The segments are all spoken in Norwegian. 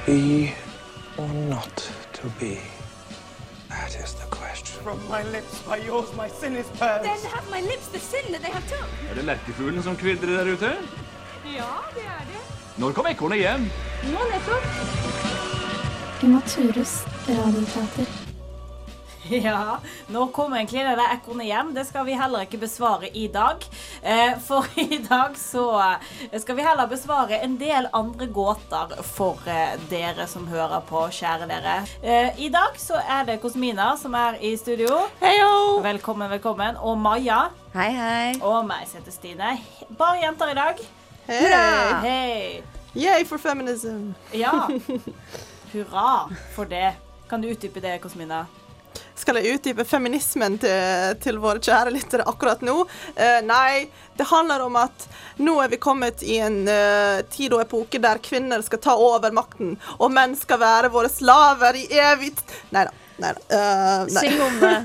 be or not to be? That is the question. From my lips, by yours, my sin is purged. Then have my lips the sin that they have told. Det lerkefuglen som kvidrer der ute? Ja, det det. Når kom ekornet hjem? Nå nettopp. Imaturus radioteater. Ja, nå kommer egentlig det der ekornet hjem. Det skal vi heller ikke besvare I dag. For I dag så skal vi heller besvare en del andre gåter for dere som hører på, kjære dere. I dag så det Kosmina som I studio. Heyo! Velkommen, velkommen. Og Maja. Hei, hei. Og meg heter Stine. Bare jenter I dag. Hei! Hei! Yay for feminism! Ja, hurra for det. Kan du utdype det, Kosmina? Skal jeg utdype feminismen til våre kjære lyttere akkurat nå? Nei, det handler om at nå vi kommet I en tid og epoke der kvinner skal ta over makten, og menn skal være våre slaver I evig... Neida. Nei. Syng om det.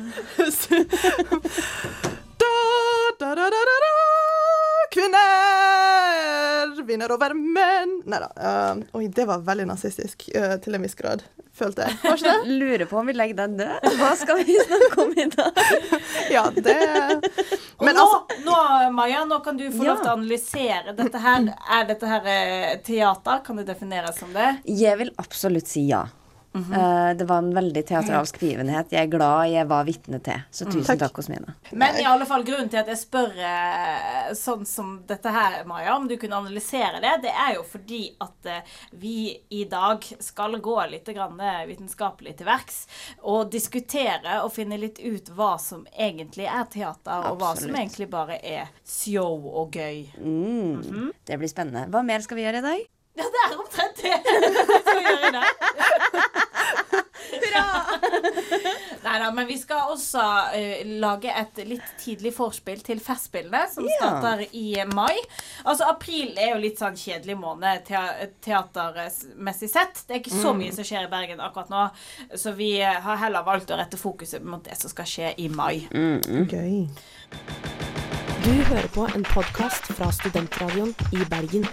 Kvinner vinner over menn. Neida. Oi, det var veldig nazistisk til en viss grad, følte jeg. Var ikke det? Lurer på om vi legger deg død. Hva skal vi snakke om I dag? Ja, det... Men nå, Maja, nå kan du få lov til å analysere. Dette her, dette her teater? Kan det defineres som det? Jeg vil absolutt si ja. Det var en veldig teatralsk begivenhet. Jeg glad jeg var vitne til. Så tusen takk Kosmina. Men I alle fall grunnen til at jeg spør sånn som dette her, Maja, om du kunne analysere det, det jo fordi at vi I dag skal gå litt grann vitenskapelig til verks og diskutere og finne litt ut hva som egentlig teater, og hva som egentlig bare show og gøy. Det blir spennende. Hva mer skal vi gjøre I dag? Ja, det omtrent det vi skal gjøre I dag. Hurra! Neida, men vi skal også lage et litt tidlig forspill til festspillene, som starter I mai. Altså, april jo litt sånn kjedelig måned teatermessig sett. Det ikke så mye som skjer I Bergen akkurat nå, så vi har heller valgt å rette fokuset mot det som skal skje I mai. Gøy. Du hører på en podcast fra Studentradioen I Bergen.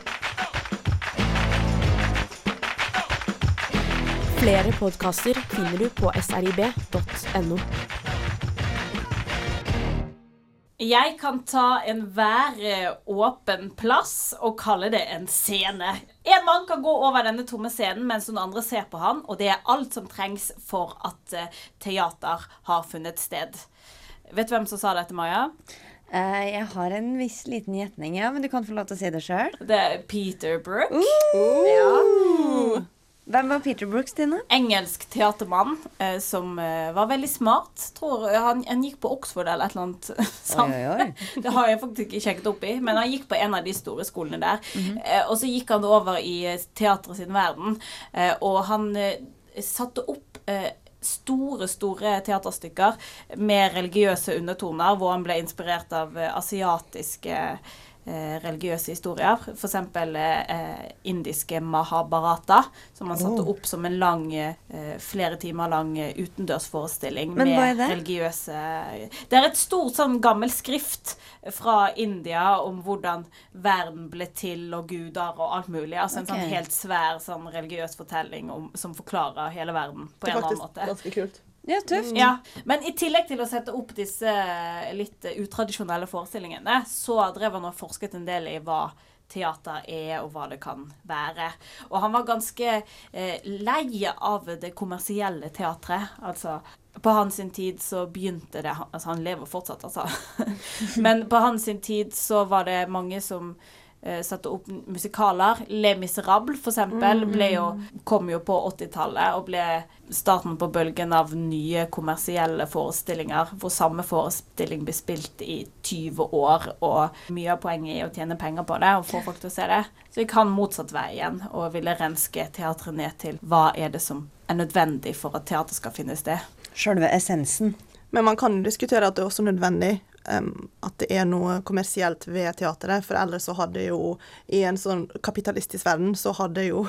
Flere podcaster finner du på srib.no. Jeg kan ta en hver åpen plass og kalle det en scene. En mann kan gå over denne tomme scenen mens noen andre ser på han, og det alt som trengs for at teater har funnet sted. Vet du hvem som sa dette, Maja? Jeg har en viss liten gjetning, ja, men du kan få lov til å si det selv. Det Peter Brook. Ja. Hvem var Peter Brooks, Tina? Engelsk teatermann som var veldig smart. Tror han gikk på Oxford eller et eller annet sånt. Oi. Det har jeg faktisk ikke sjekket opp I, men han gikk på en av de store skolene der. Og så gikk han over I teatret sin verden, og han satte opp store teaterstykker med religiøse undertoner, hvor han ble inspirert av asiatiske religiøse historier, for eksempel indiske Mahabharata, som han satte opp som en lang, flere timer lang utendørsforestilling med religiøse... Det et stort sånn gammel skrift fra India om hvordan verden ble til og guder og alt mulig, altså en sånn helt svær sånn religiøs fortelling som forklarer hele verden på en eller annen måte. Det ganske kult. Ja, tøft. Ja, men I tillegg til å sette opp disse litt utradisjonelle forestillingene, så drev han og forsket en del I hva teater og hva det kan være. Og han var ganske lei av det kommersielle teatret. Altså, på hans sin tid så begynte det, altså han lever fortsatt, altså. Men på hans sin tid så var det mange som satte opp musikaler. Les Miserables for eksempel kom jo på 80-tallet og ble starten på bølgen av nye kommersielle forestillinger, hvor samme forestilling ble spilt I 20 år, og mye av poenget I å tjene penger på det, og få folk til å se det. Så gikk han motsatt vei igjen, og ville renske teatret ned til hva det som nødvendig for at teater skal finne sted. Selve essensen. Men man kan diskutere at det også nødvendig at det noe kommersielt ved teateret, for ellers så hadde jo I en sånn kapitalistisk verden så hadde jo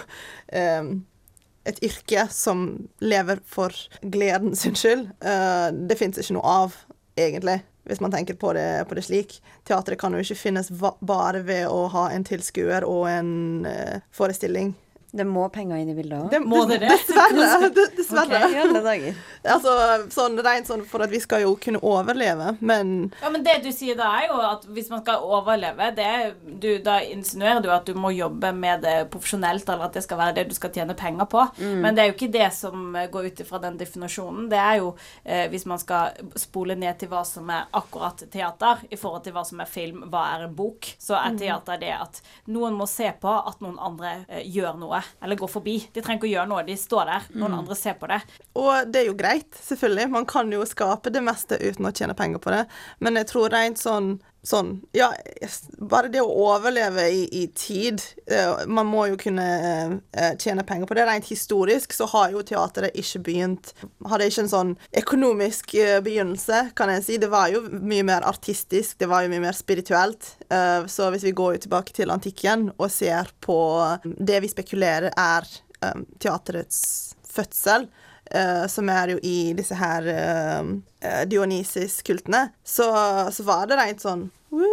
et yrke som lever for gleden sin skyld. Det finnes ikke noe av egentlig, hvis man tenker på det slik. Teateret kan jo ikke finnes bare ved å ha en tilskuer og en forestilling. Det må penger inn I bildet også. Må det? Dessverre. Ok, I alle dager. Altså, rent sånn for at vi skal jo kunne overleve, men... Ja, men det du sier da jo at hvis man skal overleve, da insinuerer du at du må jobbe med det profesjonelt, eller at det skal være det du skal tjene penger på. Men det jo ikke det som går ut fra den definasjonen. Det jo, hvis man skal spole ned til hva som akkurat teater, I forhold til hva som film, hva en bok, så teater det at noen må se på at noen andre gjør noe, eller går forbi. De trenger ikke å gjøre noe, de står der. Noen andre ser på det. Og det jo greit, selvfølgelig. Man kan jo skape det meste uten å tjene penger på det. Men jeg tror rent ja, bare det å overleve I tid, man må jo kunne tjene penger på det. Rent historisk så har jo teateret ikke begynt, hadde ikke en sånn økonomisk begynnelse, kan jeg si. Det var jo mye mer artistisk, det var jo mye mer spirituelt. Så hvis vi går jo tilbake til antikken og ser på det vi spekulerer teaterets fødsel, som jo I disse her Dionysus-kultene, så var det rent sånn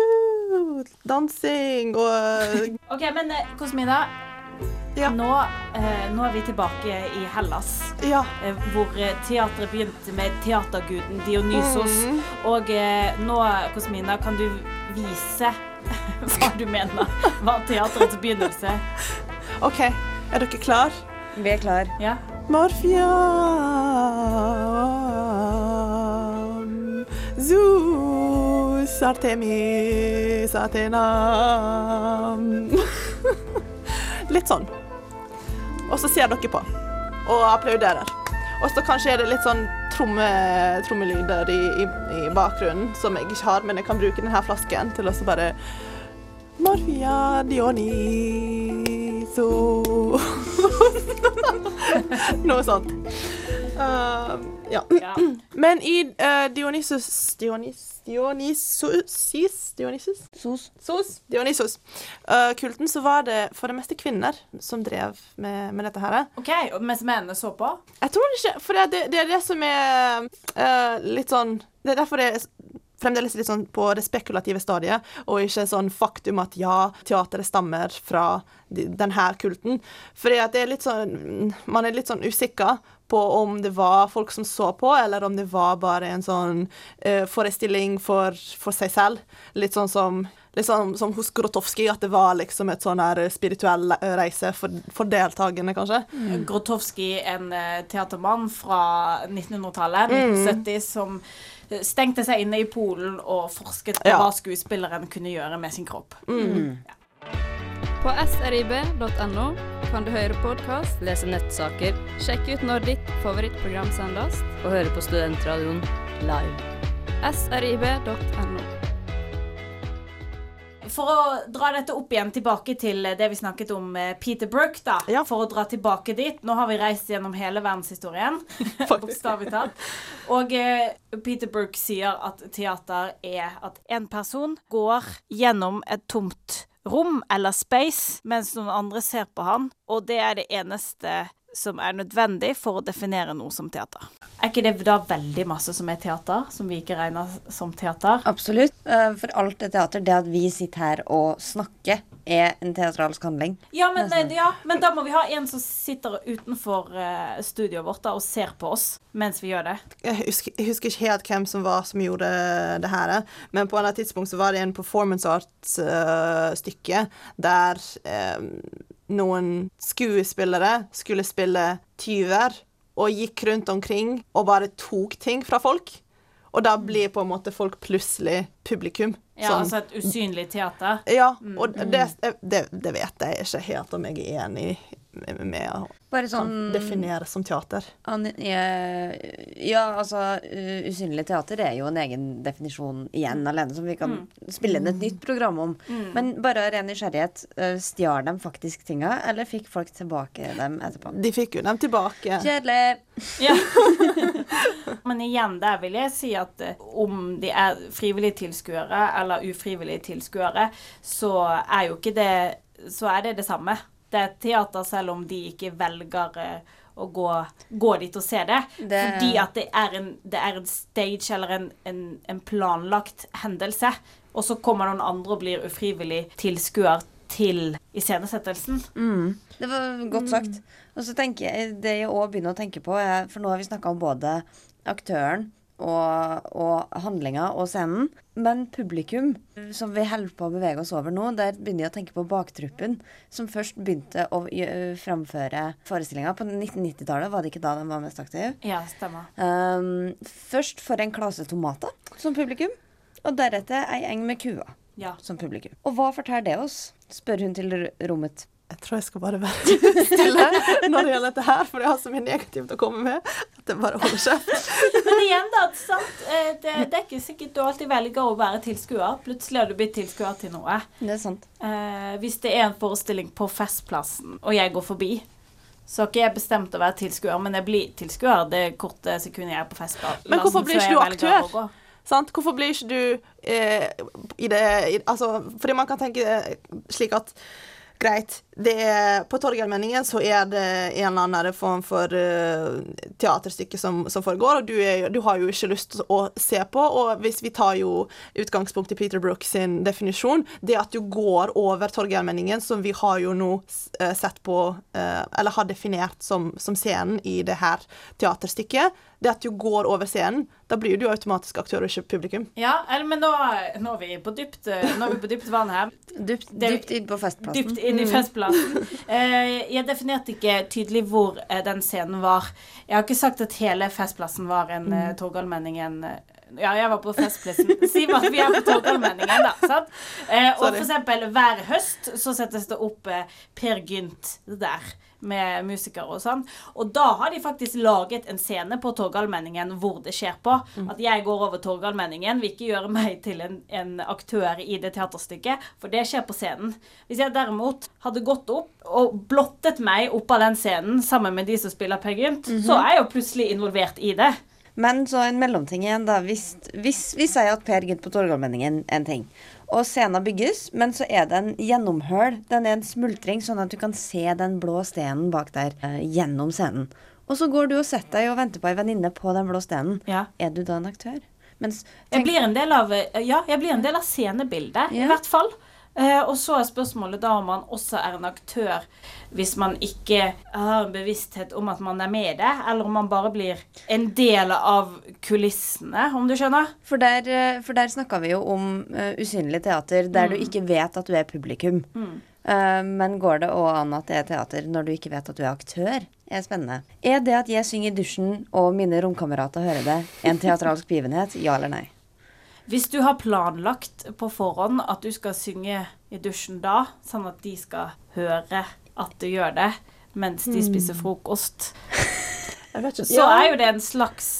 dansing og... Ok, men Cosmina, nå vi tilbake I Hellas, hvor teateret begynte med teaterguden Dionysos, og nå, Cosmina, kan du vise hva du mener var teaterets begynnelse? Ok, dere klar? Vi klar. Ja. Morfiam Zeus Artemis Athena Litt sånn. Og så ser dere på og applauderer. Og så kanskje det litt sånn trommelyder I bakgrunnen som jeg ikke har, men jeg kan bruke denne flasken til å så bare Morfia Dionyso Noe sånt. Ja. Men I Dionysus-kulten så var det for det meste kvinner som drev med dette her. Ok, mens mennene så på? Jeg tror ikke, for det det som litt sånn, det derfor det fremdeles litt sånn på det spekulative stadiet, og ikke sånn faktum at ja, teateret stammer fra denne kulten. Fordi at det litt sånn, man litt sånn usikker på om det var folk som så på, eller om det var bare en sånn forestilling for seg selv. Litt sånn som hos Grotowski, at det var liksom et sånn her spirituell reise for deltagerne, kanskje. Grotowski, en teatermann fra 1900-tallet, 1970, som stengte seg inne I Polen og forsket på hva skuespilleren kunne gjøre med sin kropp. På srib.no kan du høre podcast, lese nettsaker, sjekke ut når ditt favorittprogram sendes, og høre på Studentradioen live. srib.no. For å dra dette opp igjen tilbake til det vi snakket om Peter Brook da, for å dra tilbake dit. Nå har vi reist gjennom hele verdenshistorien, bokstavlig talt. Og Peter Brook sier at teater at en person går gjennom et tomt rom eller space, mens noen andre ser på han, og det det eneste som nødvendig for å definere noe som teater. Ikke det da veldig masse som teater, som vi ikke regner som teater? Absolutt. For alt teater, det at vi sitter her og snakker, en teatralsk handling. Ja, men da må vi ha en som sitter utenfor studioet vårt da, og ser på oss mens vi gjør det. Jeg husker ikke helt hvem som gjorde det her, men på et tidspunkt så var det en performance art-stykke der noen skuespillere skulle spille tyver og gikk rundt omkring og bare tok ting fra folk. Og da blir på en måte folk plutselig publikum. Ja, altså et usynlig teater. Ja, og det vet jeg ikke helt om jeg enig med å definere som teater. Ja, altså usynlig teater jo en egen definisjon igjen alene, som vi kan spille inn et nytt program om. Men bare av ren nysgjerrighet, stjal de faktisk tinga, eller fikk folk tilbake dem etterpå? De fikk jo dem tilbake. Kjedelig! Ja. Men igjen, der vil jeg si at om de frivillige tilskuere eller ufrivillige tilskuere, så jo ikke det, så det samme. Det teater selv om de ikke velger å gå dit og se det. Fordi at det en stage eller en planlagt hendelse. Og så kommer noen andre og blir ufrivillig tilskuer til iscenesettelsen. Det var godt sagt. Og så tenker jeg, det jeg også begynner å tenke på, for nå har vi snakket om både aktøren og handlinga og scenen, men publikum, som vi holder på å bevege oss over nå, der begynner jeg å tenke på baktruppen, som først begynte å framføre forestillinga på 1990-tallet, var det ikke da den var mest aktiv? Ja, stemmer. Først for en klase tomater som publikum, og deretter ei eng med kua som publikum. Og hva forteller det oss? Spør hun til rommet. Jeg tror jeg skal bare være stille når det gjelder dette her, for jeg har så mye negativt å komme med, at jeg bare holder kjeft. Men igjen da, sant? Det er ikke sikkert du alltid velger å være tilskuer. Plutselig har du blitt tilskuer til noe. Det er sant. Hvis det er en forestilling på festplassen, og jeg går forbi, så har ikke jeg bestemt å være tilskuer, men jeg blir tilskuer det korte sekundet jeg er på festplassen. Men hvorfor blir ikke du aktør? Sant? Hvorfor blir ikke du altså, fordi man kan tenke slik at greit, på Torgallmenningen så er det en eller annen form for teaterstykke som foregår, og du har jo ikke lyst til å se på, og hvis vi tar jo utgangspunkt i Peter Brook sin definisjon, det at du går over Torgallmenningen, som vi har jo nå sett på, eller har definert som scenen i det her teaterstykket, det at du går over scenen, da blir du automatisk aktør og ikke publikum. Ja, men nå er vi på dypt vann her. Dypt inn på festplassen. Dypt inn i festplassen. Jeg definerte ikke tydelig hvor den scenen var. Jeg har ikke sagt at hele festplassen var en Torgallmenningen. Ja, jeg var på festplassen. Si at vi er på Torgallmenningen da, sant? Og for eksempel hver høst så settes det opp Per Gynt der, med musikere og sånn. Og da har de faktisk laget en scene på Torgallmenningen hvor det skjer på. At jeg går over Torgallmenningen vil ikke gjøre meg til en aktør i det teaterstykket, for det skjer på scenen. Hvis jeg derimot hadde gått opp og blottet meg opp av den scenen sammen med de som spiller Per Gynt, så er jeg jo plutselig involvert i det. Men så en mellomting igjen da, hvis vi sier at Per Gynt på Torgallmenningen er en ting, og scenen bygges, men så er det en gjennomhøl, den er en smultring, sånn at du kan se den blå stenen bak der gjennom scenen. Og så går du og setter deg og venter på en venninne på den blå stenen. Ja. Er du da en aktør? Jeg blir en del av scenebildet, i hvert fall. Og så er spørsmålet da om man også er en aktør hvis man ikke har en bevissthet om at man er med i det, eller om man bare blir en del av kulissene, om du skjønner? For der snakket vi jo om usynlig teater, der du ikke vet at du er publikum. Men går det også an at det er teater når du ikke vet at du er aktør? Er spennende. Er det at jeg synger i dusjen og mine romkamerater hører det, en teatralsk begivenhet, ja eller nei? Hvis du har planlagt på forhånd at du skal synge i dusjen da, sånn at de skal høre at du gjør det, mens de spiser frokost, så er jo det en slags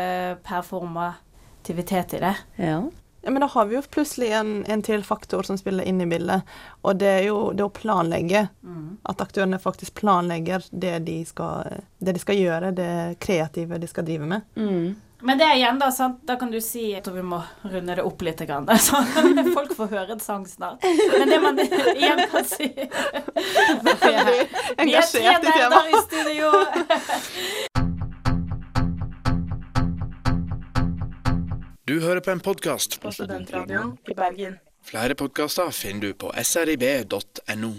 performativitet i det. Ja, men da har vi jo plutselig en til faktor som spiller inn i bildet, og det er jo det å planlegge, at aktørene faktisk planlegger det de skal gjøre, det kreative de skal drive med. Men det er igjen da, sant? Da kan du si at vi må runde det opp litt grann, så folk får høre en sang snart. Men det man igjen kan si vi er 3 nerder i studio. Du hører på en podcast på Studentradioen i Bergen. Flere podcaster finner du på srib.no.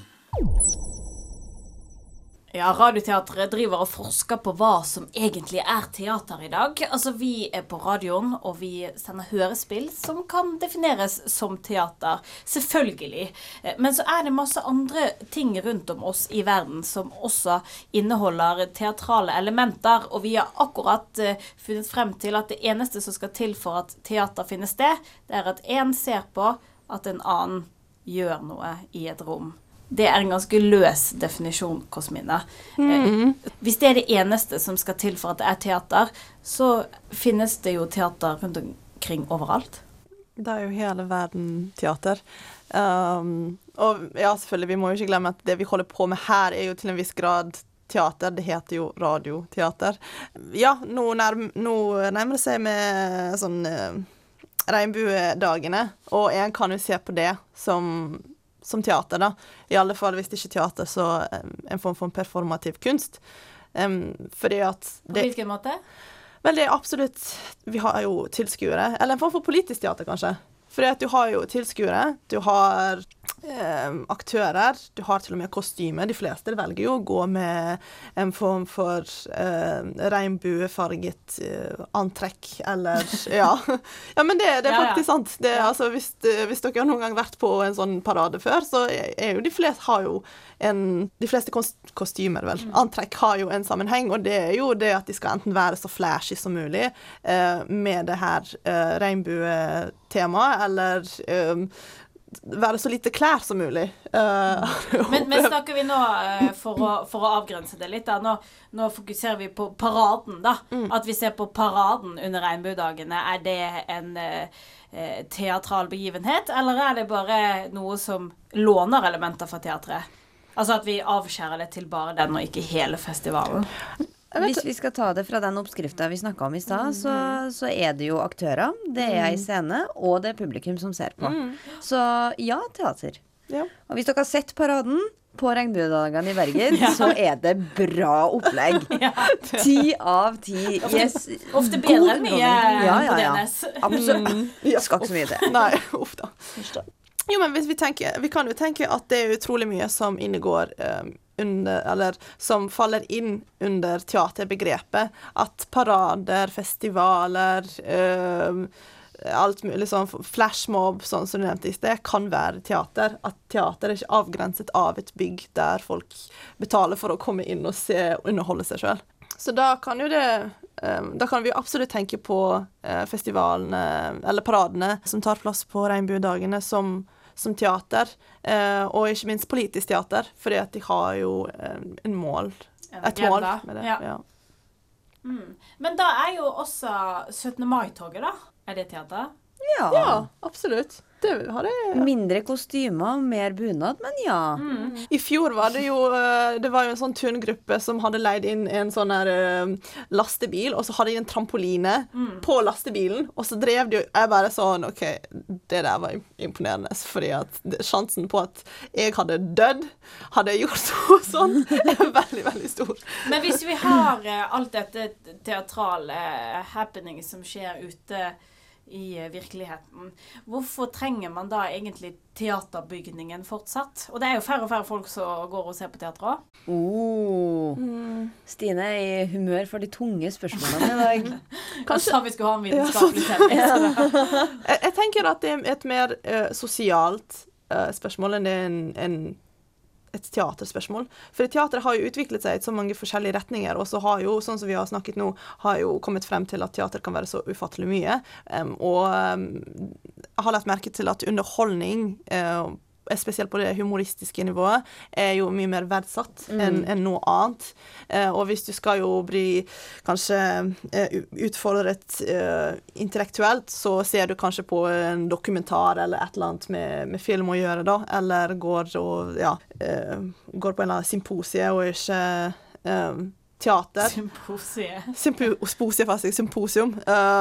Ja, Radioteatret driver og forsker på hva som egentlig er teater i dag. Altså, vi er på radioen, og vi sender hørespill som kan defineres som teater. Selvfølgelig. Men så er det masse andre ting rundt om oss i verden som også inneholder teatrale elementer, og vi har akkurat funnet frem til at det eneste som skal til for at teater finner sted, det er at en ser på at en annen gjør noe i et rom. Det er en ganske løs definisjon, Kosmina. Hvis det er det eneste som skal til for at det er teater, så finnes det jo teater rundt omkring overalt. Det er jo hele verden teater. Og ja, selvfølgelig, vi må jo ikke glemme at det vi holder på med her er jo til en viss grad teater. Det heter jo radioteater. Ja, nå nærmer det seg med sånn regnbuedagene, og en kan jo se på det som teater da. I alle fall hvis det ikke er teater, så en form for performativ kunst. Fordi at på hvilken måte? Vel, det er absolutt, vi har jo tilskuere, eller en form for politisk teater kanskje. Fordi at du har jo tilskuere, du har aktører. Du har til og med kostymer. De fleste velger jo å gå med en form for regnbuefarget antrekk, eller ja. Ja, men det er faktisk sant. Det, altså, hvis dere har noen gang vært på en sånn parade før, så er jo de fleste kostymer, vel. Antrekk har jo en sammenheng, og det er jo det at de skal enten være så flashy som mulig med det her regnbuetemaet, eller være så lite klær som mulig. Men snakker vi nå, for å avgrense det litt, da, nå fokuserer vi på paraden, da. At vi ser på paraden under regnbuedagene. Er det en teatral begivenhet, eller er det bare noe som låner elementer fra teatret? Altså at vi avskjærer det til bare den, og ikke hele festivalen? Hvis vi skal ta det fra den oppskriften vi snakket om i sted, så er det jo aktører, det er en scene, og det er publikum som ser på. Så ja, teater. Ja. Og hvis dere har sett paraden på regnbuedagene i Bergen, så er det bra opplegg. 10 av 10. Ofte bedre enn mye på DNS. Absolutt. Skal ikke så mye til. Nei, uff da. Jo, men hvis vi kan jo tenke at det er utrolig mye som inngår eller som faller inn under teaterbegrepet. At parader, festivaler, alt mulig sånn flashmob, sånn som du nevnte i sted, kan være teater. At teater er ikke avgrenset av et bygg der folk betaler for å komme inn og se og underholde seg selv. Så da kan jo da kan vi absolutt tenke på festivalene, eller paradene, som tar plass på regnbuedagene som teater, og ikke minst politisk teater, fordi at de har jo et mål med det. Ja. Men da er jo også 17. mai-toget, da. Er det teater? Ja, absolutt. Det har det. Mindre kostymer, mer bunad, men ja. I fjor var det var jo en sånn turngruppe som hadde leid inn en sånn her lastebil, og så hadde de en trampoline på lastebilen, og så drev de jeg bare sånn, ok, det der var imponerende, fordi at sjansen på at jeg hadde dødd, hadde gjort sånn, er veldig, veldig stor. Men hvis vi har alt dette teatrale happening som skjer ute i virkeligheten, hvorfor trenger man da egentlig teaterbygningen fortsatt? Og det er jo færre og færre folk som går og ser på teater også. Stine er i humør for de tunge spørsmålene i dag. Kanskje vi skulle ha en vitenskapelig tema. Jeg tenker at det er et mer sosialt spørsmål enn det er et teaterspørsmål. For teateret har jo utviklet seg i så mange forskjellige retninger, og så har jo, sånn som vi har snakket nå, har jo kommet frem til at teater kan være så ufattelig mye. Og jeg har lagt merke til at underholdning, spesielt på det humoristiske nivået, er jo mye mer verdsatt enn noe annet. Og hvis du skal jo bli kanskje utfordret intellektuelt, så ser du kanskje på en dokumentar eller et eller annet med film å gjøre da, eller går på en eller annen symposie og ikke teater. Symposie faktisk, symposium.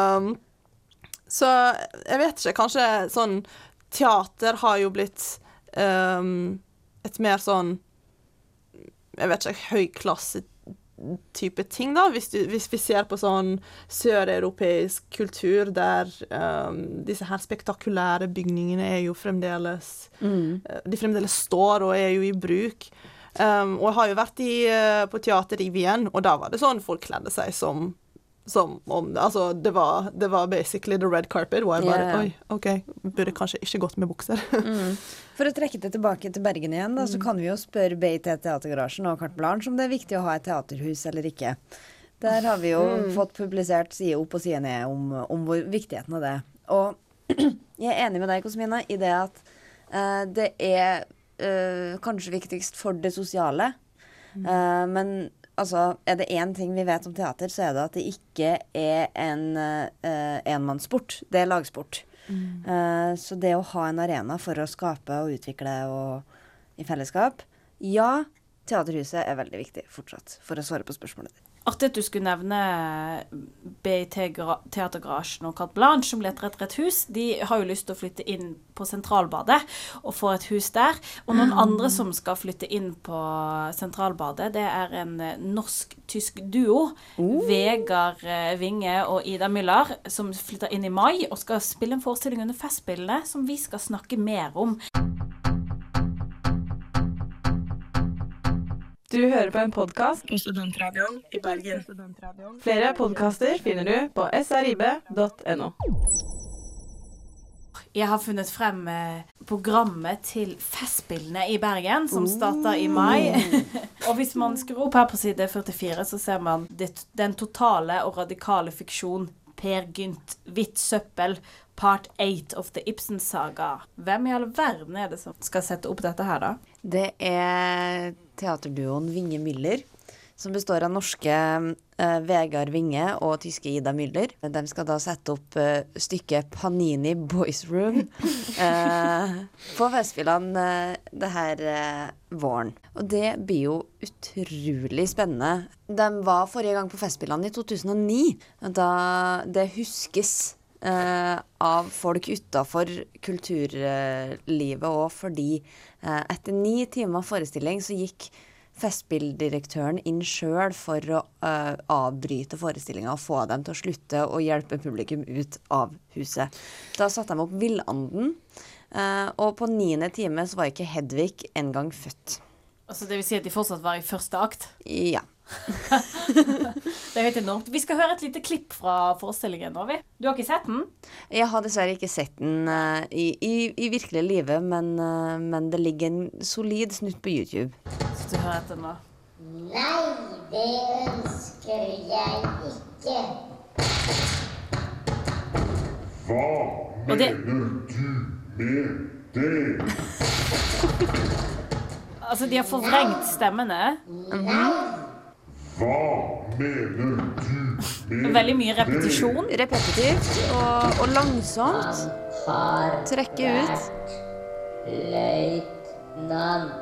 Så jeg vet ikke, kanskje sånn teater har jo blitt et mer sånn, jeg vet ikke, høyklasse type ting da, hvis vi ser på sånn søreuropeisk kultur der disse her spektakulære bygningene er jo fremdeles de fremdeles står og er jo i bruk, og jeg har jo vært på teater i Wien, og da var det sånn folk kledde seg som om, altså det var basically the red carpet, og jeg bare, oi, ok, burde kanskje ikke gått med bukser. For å trekke det tilbake til Bergen igjen da, så kan vi jo spørre BIT Teatergarasjen og Carte Blanche om det er viktig å ha et teaterhus eller ikke. Der har vi jo fått publisert side opp og side ned om hvor viktigheten av det. Og jeg er enig med deg, Kosmina, i det at det er kanskje viktigst for det sosiale, men altså, er det en ting vi vet om teater, så er det at det ikke er en enmannssport. Det er lagsport. Så det å ha en arena for å skape og utvikle og i fellesskap, ja, teaterhuset er veldig viktig fortsatt, for å svare på spørsmålet ditt. Artig at du skulle nevne BIT Teatergarasjen og Carte Blanche som leter etter et hus. De har jo lyst til å flytte inn på Sentralbadet og få et hus der. Og noen andre som skal flytte inn på Sentralbadet, det er en norsk-tysk duo. Vegard Winge og Ida Müller, som flytter inn i mai og skal spille en forestilling under festspillene som vi skal snakke mer om. Du hører på en podcast på Studentradioen i Bergen. Flere podcaster finner du på srib.no. Jeg har funnet frem programmet til Festspillene i Bergen, som starter i mai. Og hvis man skrur opp her på side 44, så ser man den totale og radikale fiksjon Per Gynt, Hvitt søppel, part 8 of the Ibsen saga. Hvem i all verden det som skal sette opp dette her da? Det teaterduoen Vinge Müller, som består av norske Vegard Vinge og tyske Ida Müller. De skal da sette opp stykket Panini Boys Room på Festspillene det her våren. Og det blir jo utrolig spennende. De var forrige gang på Festspillene i 2009, da det huskes av folk utenfor kulturlivet, og fordi etter 9 timer forestilling så gikk festspilldirektøren inn selv for å avbryte forestillingen og få dem til å slutte og hjelpe publikum ut av huset. Da satte de opp Villanden, og på 9. time så var ikke Hedvig engang født. Altså det vil si at de fortsatt var i første akt? Ja. Det helt enormt. Vi skal høre et lite klipp fra forestillingen nå, vi. Du har ikke sett den? Jeg har dessverre ikke sett den i virkelig livet, men det ligger en solid snutt på YouTube. Så du hører etter nå? Nei, det ønsker jeg ikke. Hva mener du med det? Altså, de har forvrengt stemmene. Hva mener du med veldig mye repetisjon. Repetitivt og langsomt. Trekke ut. Løytnant.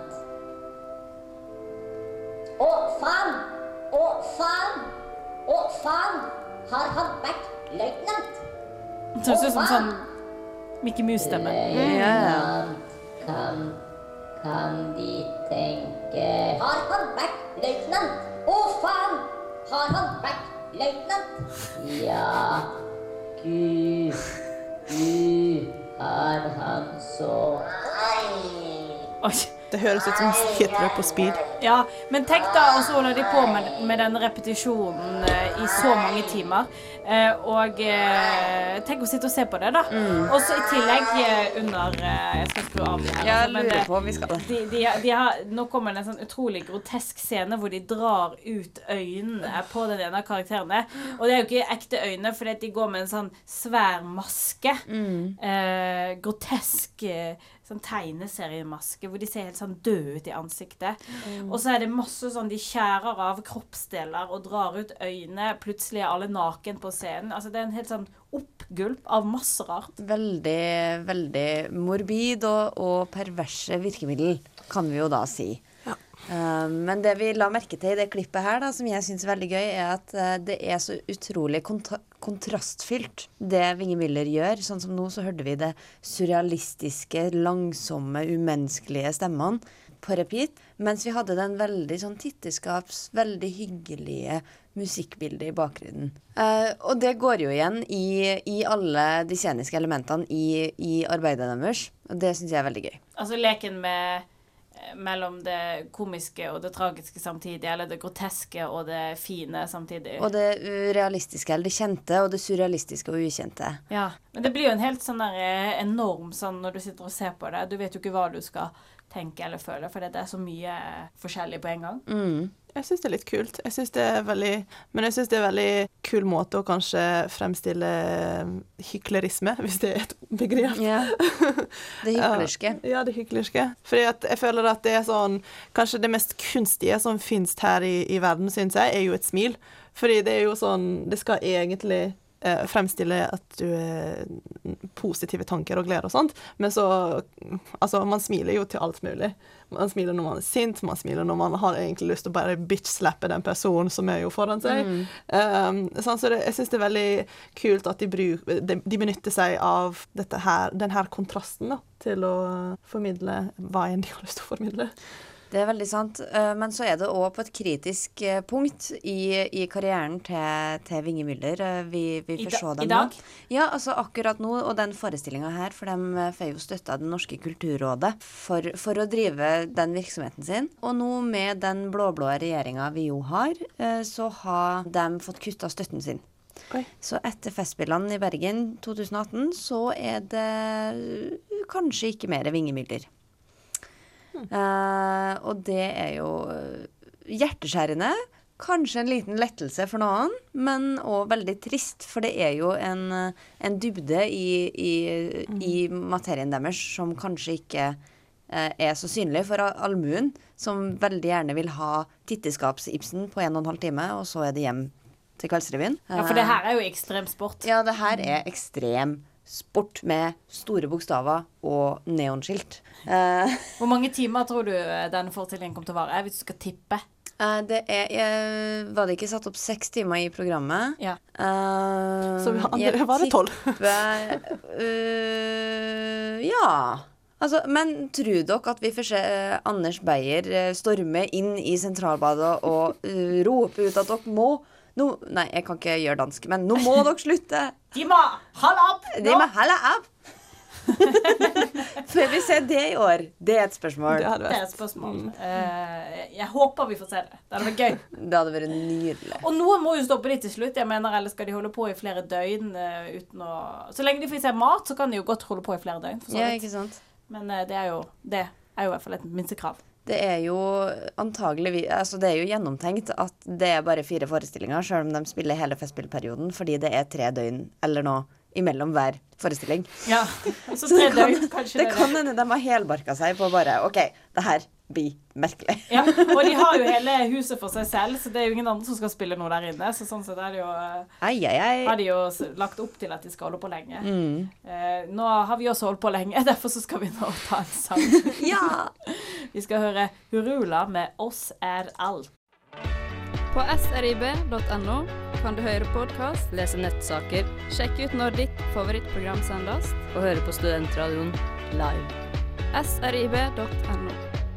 Å, faen! Å, faen! Å, faen! Har han vært løytnant? Det høres ut som sånn Mickey Mouse-stemme. Løytnant kan de tenke. Har han vært løytnant? Å, faen! Har han vært løytnant? Ja, Gud har han så. Oi. Det høres ut som Hitler på speed. Ja, men tenk da, og så holder de på med denne repetisjonen i så mange timer. Tenk å sitte og se på det da. Og så i tillegg under, jeg skal skru av det her. Jeg lurer på om vi skal nå kommer det en sånn utrolig grotesk scene hvor de drar ut øynene på den ene av karakterene. Og det er jo ikke ekte øyne, fordi de går med en sånn svær maske. Grotesk sånn tegneseriemaske, hvor de ser helt sånn døde ut i ansiktet. Og så er det masse sånn, de skjærer av kroppsdeler og drar ut øynene. Plutselig er alle naken på scenen. Altså det er en helt sånn oppgulp av masse rart. Veldig, veldig morbid og perverse virkemiddel, kan vi jo da si. Ja. Men det vi la merke til i det klippet her da, som jeg synes er veldig gøy, er at det er så utrolig kontrastfylt det Vinge Müller gjør. Sånn som nå så hørte vi det surrealistiske, langsomme, umenneskelige stemmene på repeat, mens vi hadde den veldig sånn titteskaps, veldig hyggelige musikkbildet i bakgrunnen. Og det går jo igjen i alle de sceniske elementene i arbeidet deres, og det synes jeg er veldig gøy. Altså leken mellom det komiske og det tragiske samtidig, eller det groteske og det fine samtidig. Og det realistiske, eller det kjente, og det surrealistiske og ukjente. Ja, men det blir jo en helt sånn der enorm sånn når du sitter og ser på det. Du vet jo ikke hva du skal tenke eller føle, for det er så mye forskjellig på en gang. Jeg synes det er litt kult. Jeg synes det er veldig kul måte å kanskje fremstille hyklerisme, hvis det er et begrep. Ja, det hyklerske. Ja, det hyklerske. Fordi at jeg føler at det er sånn, kanskje det mest kunstige som finnes her i verden, synes jeg, er jo et smil. Fordi det er jo sånn, det skal egentlig fremstille at du er positive tanker og glede og sånt, men så, altså man smiler jo til alt mulig. Man smiler når man er sint, man smiler når man har egentlig lyst til å bare bitch-slappe den personen som er jo foran seg. Så jeg synes det er veldig kult at de benytter seg av den her kontrasten da, til å formidle hva enn de har lyst til å formidle. Det veldig sant, men så det også på et kritisk punkt i karrieren til Vinge Müller. Vi får se dem I dag? Ja, altså akkurat nå, og den forestillingen her, for de får jo støtte av det norske kulturrådet for å drive den virksomheten sin. Og nå med den blå-blå regjeringen vi jo har, så har de fått kuttet støtten sin. Oi. Så etter festspillene i Bergen 2018, så det kanskje ikke mer Vinge Müller. Og det jo hjerteskjærende, kanskje en liten lettelse for noen, men også veldig trist, for det jo en dybde i materien deres som kanskje ikke så synlig for allmuen, som veldig gjerne vil ha titteskapsipsen på 1,5 time, og så det hjem til Kveldsrevyen. Ja, for det her jo ekstrem sport. Ja, det her ekstrem sport med store bokstaver og neonskilt. Hvor mange timer tror du denne forestillingen kommer til å vare, hvis du skal tippe? Det var det ikke satt opp 6 timer i programmet? Ja. Så var det 12? Ja. Altså, men tror dere at vi får se Anders Beyer storme inn i sentralbadet og rope ut at dere må nei, jeg kan ikke gjøre dansk, men nå må dere slutte. De må holde opp! De må holde opp! Får vi se det i år? Det et spørsmål. Det et spørsmål. Jeg håper vi får se det. Det hadde vært gøy. Det hadde vært nydelig. Og noen må jo stoppe litt til slutt. Jeg mener, eller skal de holde på i flere døgn uten å... Så lenge de får se mat, så kan de jo godt holde på i flere døgn. Ja, ikke sant? Men det jo i hvert fall et minstekrav. Det jo antagelig, altså det jo gjennomtenkt at det bare 4 forestillinger, selv om de spiller hele festspillperioden, fordi det 3 døgn eller noe imellom hver forestilling. Ja, så 3 døgn, kanskje det kan hende de har helbarka seg på bare, ok, det her blir merkelig. Ja, og de har jo hele huset for seg selv, så det jo ingen andre som skal spille noe der inne, så sånn sett det jo, har de jo lagt opp til at de skal holde på lenge. Nå har vi også holdt på lenge, derfor så skal vi nå ta en sang. Ja! Vi skal høre Hurula med Oss alt. På srib.no kan du høre podcast, lese nettsaker, sjekke ut når ditt favorittprogram sendes, og høre på Studentradioen live. srib.no.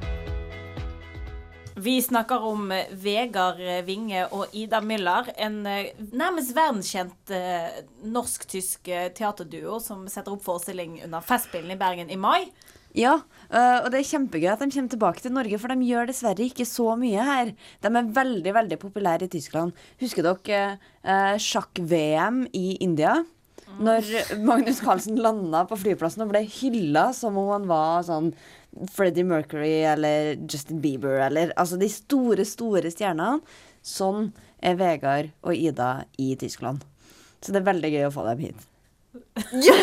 Vi snakker om Vegard Vinge og Ida Müller, en nærmest verdenskjent norsk-tysk teaterduo som setter opp forestilling under Festspillene i Bergen i mai. Ja, og det kjempegøy at de kommer tilbake til Norge, for de gjør dessverre ikke så mye her. De veldig, veldig populære i Tyskland. Husker dere sjakk-VM i India? Når Magnus Carlsen landet på flyplassen og ble hyllet som om han var sånn Freddie Mercury eller Justin Bieber, eller altså de store, store stjernene. Sånn Vegard og Ida i Tyskland. Så det veldig gøy å få dem hit. Ja!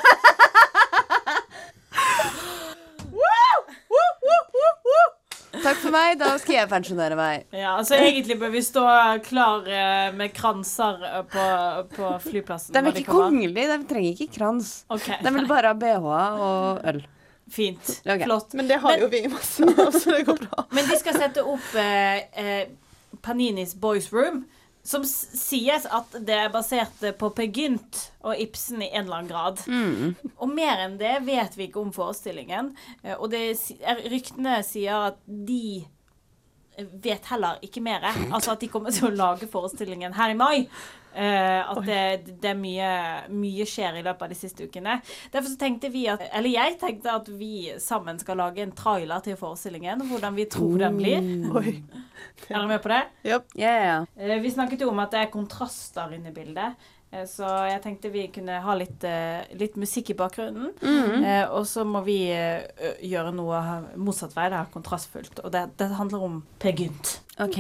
Takk for meg, da skal jeg pensjonere meg. Ja, altså egentlig bør vi stå klar med kranser på flyplassen. De ikke kongelige, de trenger ikke krans. Okay. De vil bare ha BH og øl. Fint, okay. Flott. Men det har jo vi masse av, så det går bra. Men de skal sette opp Paninis Boys Room, som sies at det basert på Per Gynt og Ibsen i en eller annen grad. Og mer enn det vet vi ikke om forestillingen. Og ryktene sier at de vet heller ikke mer. Altså at de kommer til å lage forestillingen her i mai. At det mye skjer i løpet av de siste ukene. Derfor så tenkte vi jeg tenkte at vi sammen skal lage en trailer til forestillingen, hvordan vi tror den blir. Oi. Er dere med på det? Yep. Yeah. Vi snakket jo om at det kontraster inne i bildet, så jeg tenkte vi kunne ha litt musikk i bakgrunnen, og så må vi gjøre noe motsatt vei, det kontrastfullt, og det handler om Per Gynt. Ok.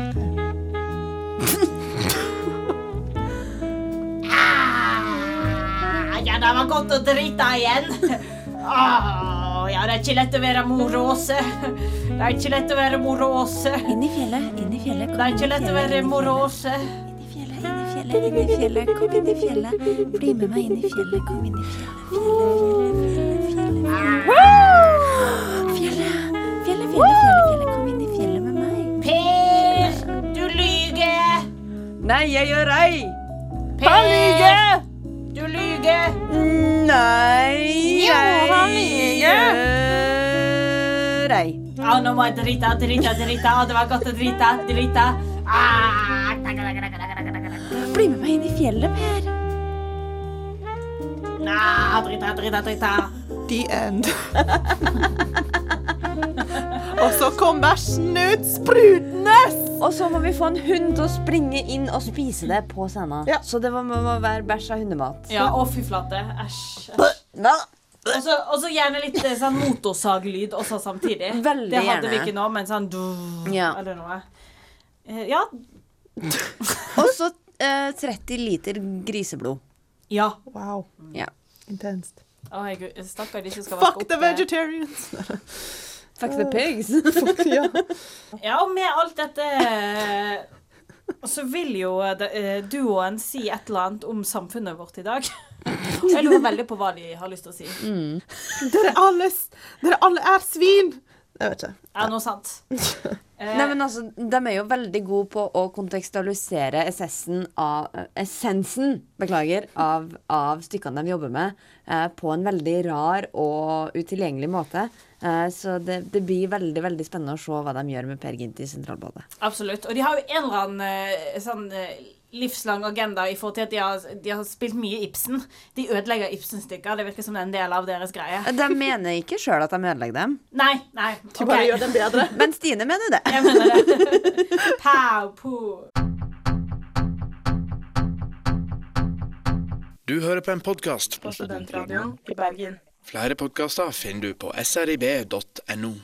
Ja, det var godt å drite igjen. Ja, det ikke lett å være morose. Det ikke lett å være morose. Inn i fjellet. Det ikke lett å være morose. Inn i fjellet. Kom inn i fjellet. Bli med meg inn i fjellet. Kom inn i fjellet. Fjellet. Kom inn i fjellet med meg. Per, du lyger. Nei, jeg gjør ei. Per, du lyger. Nei, jo, han lyger. Ei. Nå må jeg drita. Det var godt å drita. Bli med meg inn i fjellet, Per. Drita. The end. Og så kom bæsjen ut sprudende. Og så må vi få en hund til å springe inn og spise det på scenen. Ja. Så det må være bæsj av hundemat. Ja, fy flate. Æsj. Og så gjerne litt sånn motorsaglyd også samtidig. Veldig det hadde gjerne. vi ikke nå, men sånn eller noe. Ja. Og så 30 liter griseblod. Ja. Wow. Ja. Intenst. Herregud, stakkar de som skal vaske opp. Fuck the vegetarians. Fuck the pigs. Ja, og med alt dette så vil jo duoen si et eller annet om samfunnet vårt i dag. Jeg lurer veldig på hva de har lyst til å si. Dere alle er svin. Jeg vet ikke. Er noe sant? Nei, men altså, de er jo veldig gode på å kontekstualisere essensen av stykkene de jobber med på en veldig rar og utilgjengelig måte. Så det blir veldig, veldig spennende å se hva de gjør med Per Gynt i Sentralbadet. Absolutt. Og de har jo en eller annen sånn livslang agenda i forhold til at de har spilt mye Ibsen. De ødelegger Ibsen-stykker. Det virker som det er en del av deres greie. De mener ikke selv at de ødelegger dem. Nei. De bare gjør dem bedre. Men Stine mener det. Jeg mener det. Pow, po. Du hører på en podcast På Studentradioen i Bergen. Flere podcaster finner du på srib.no.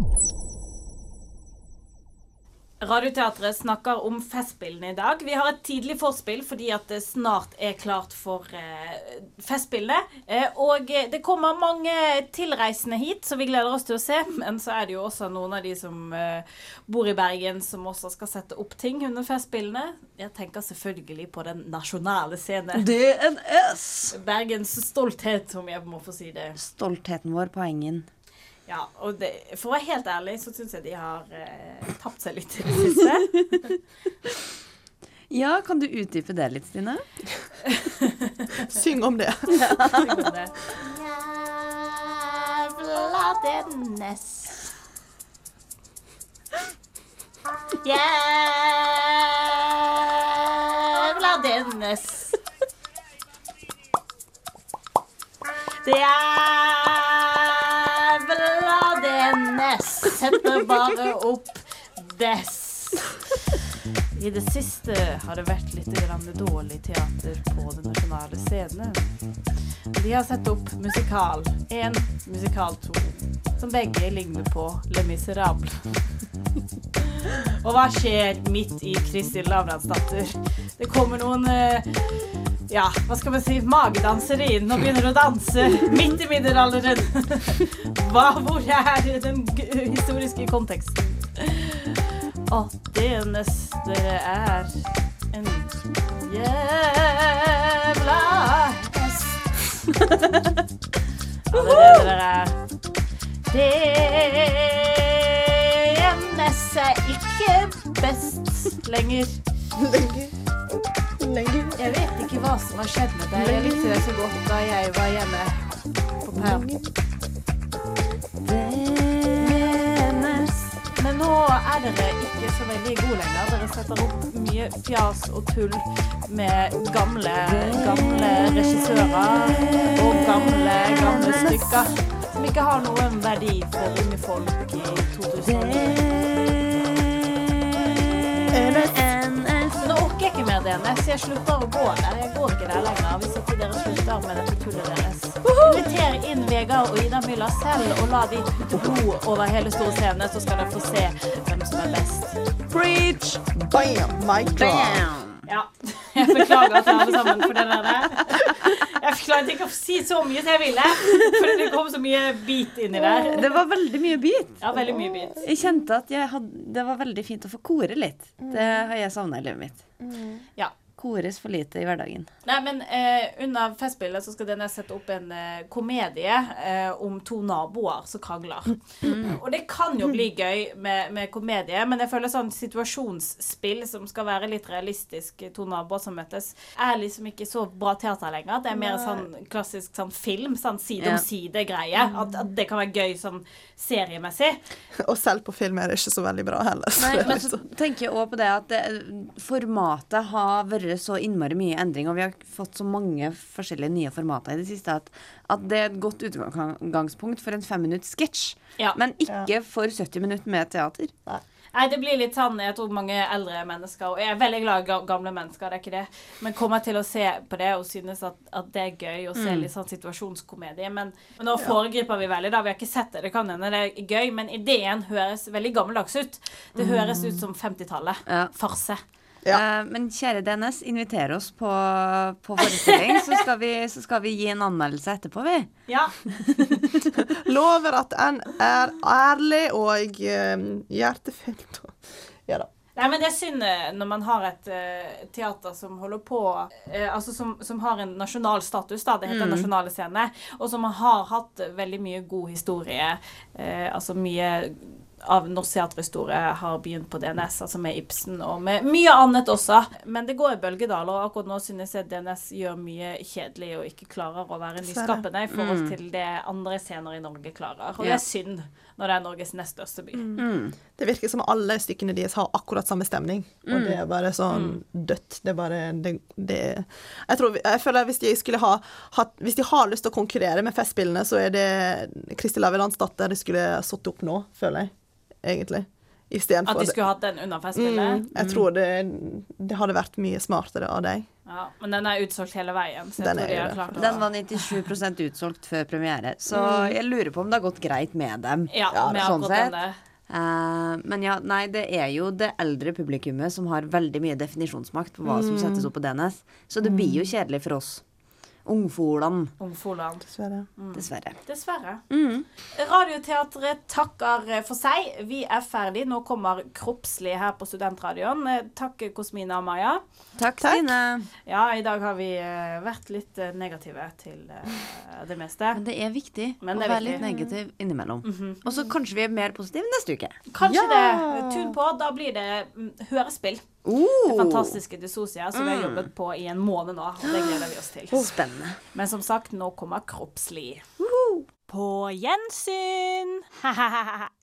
Radioteatret snakker om festspillene i dag. Vi har et tidlig forspill fordi at det snart er klart for festspillene. Og det kommer mange tilreisende hit, så vi gleder oss til å se. Men så er det jo også noen av de som bor i Bergen som også skal sette opp ting under festspillene. Jeg tenker selvfølgelig på den nasjonale scenen. DNS! Bergens stolthet, om jeg må få si det. Stoltheten vår på Engen. Ja, og for å være helt ærlig, så synes jeg de har tapt seg litt i det siste. Ja, kan du utdype det litt, Stine? Syng om det. Syng om det. Jævla Dennis. Jævla Dennis. Det setter bare opp dess. I det siste har det vært litt dårlig teater på den nasjonale scenen. De har sett opp musikal 1, musikal 2, som begge ligner på Les Miserables. Og hva skjer midt i Kristin Lavransdatter? Det kommer noen hva skal man si, magedansere inn og begynner å danse midt i middelalderen. Hvor er den historiske konteksten? Og det neste er en jævla hest. Ja, det er det der er. DNS er ikke best lenger. Jeg vet ikke hva som har skjedd med det. Jeg likte det så godt da jeg var hjemme på perm. Men nå er dere ikke så veldig gode lenger. Dere setter opp mye fjas og tull med gamle regissører og gamle stykker som ikke har noen verdi for unge folk i 2000. Nå orker jeg ikke mer DNS. Jeg slutter å gå der. Jeg går ikke der lenger hvis ikke dere slutter med dette tullet deres. Inviter inn Vegard og Ida Müller selv og la de putte blod over hele store scenen, så skal dere få se hvem som er best. Preach! Bam! Mic drop! Ja, jeg beklager til alle sammen for det der. Jeg klarte ikke å si så mye som jeg ville, fordi det kom så mye bit inn i der. Det var veldig mye bit. Ja, veldig mye bit. Jeg kjente at det var veldig fint å få kore litt. Det har jeg savnet i livet mitt. Ja, kores for lite i hverdagen. Nei, men under festspillet så skal denne sette opp en komedie om 2 naboer som krangler. Og det kan jo bli gøy med komedie, men jeg føler sånn situasjonsspill som skal være litt realistisk, 2 naboer som møtes, liksom ikke så bra teater lenger. Det mer sånn klassisk sånn film, sånn side om side-greie. At det kan være gøy sånn seriemessig. Og selv på film det ikke så veldig bra heller. Nei, men så tenker jeg også på det at formatet har vært så innmari mye endring, og vi har fått så mange forskjellige nye formater i det siste, at det et godt utgangspunkt for en 5-minutts sketsj, men ikke for 70 minutter med teater. Nei, det blir litt sånn, jeg tror mange eldre mennesker, og jeg veldig glad i gamle mennesker, det ikke det, men kommer til å se på det og synes at det gøy å se litt sånn situasjonskomedie, men nå foregriper vi veldig, da vi har ikke sett det kan hende det gøy, men ideen høres veldig gammeldags ut. Det høres ut som 50-tallet. Farse. Men kjære DNS, inviter oss på forestilling, så skal vi gi en anmeldelse etterpå, vi. Ja. Lover at den ærlig og hjertefylt. Ja da. Nei, men det synd når man har et teater som holder på, altså som har en nasjonal status, da, det heter nasjonale scene, og som har hatt veldig mye god historie, altså mye av norsk teaterhistorie har begynt på DNS, altså med Ibsen og med mye annet også. Men det går i bølgedaler, og akkurat nå synes jeg DNS gjør mye kjedelig og ikke klarer å være nyskapende i forhold til det andre scener i Norge klarer. Og det synd når det Norges nest største by. Det virker som alle stykkene deres har akkurat samme stemning, og det bare sånn dødt. Det bare, jeg føler hvis de har lyst til å konkurrere med festspillene, så det Kristi Lavelands datter de skulle satt opp nå, føler jeg. Egentlig. At de skulle hatt den under festspillet? Jeg tror det hadde vært mye smartere av deg. Ja, men den utsolgt hele veien. Så jeg tror de har klart den var 97% utsolgt før premiere, så jeg lurer på om det har gått greit med dem. Ja, med sånn akkurat det. Men nei, det jo det eldre publikummet som har veldig mye definisjonsmakt på hva som settes opp på DNS, så det blir jo kjedelig for oss. Ungfolan. Dessverre. Radioteatret takker for seg. Vi ferdig. Nå kommer Kroppslig her på Studentradioen. Takk Kosmina og Maja. Takk Stine. Ja, i dag har vi vært litt negative til det meste. Men det viktig å være litt negativ innimellom. Og så kanskje vi mer positive neste uke. Kanskje det. Tun på. Da blir det hørespill. Det fantastiske Dissocia som vi har jobbet på i en måned nå, og det gleder vi oss til. Spennende. Men som sagt, nå kommer Kroppslig. På gjensyn!